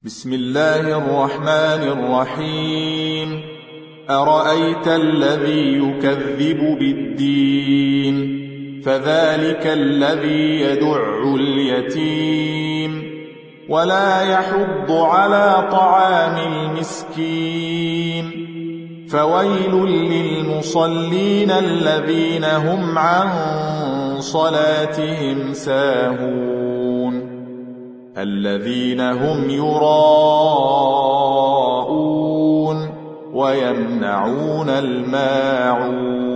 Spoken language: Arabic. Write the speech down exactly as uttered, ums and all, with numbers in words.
بسم الله الرحمن الرحيم. أرأيت الذي يكذب بالدين فذلك الذي يدع اليتيم ولا يحض على طعام المسكين فويل للمصلين الذين هم عن صلاتهم ساهون الذين هم يراءون ويمنعون الماعون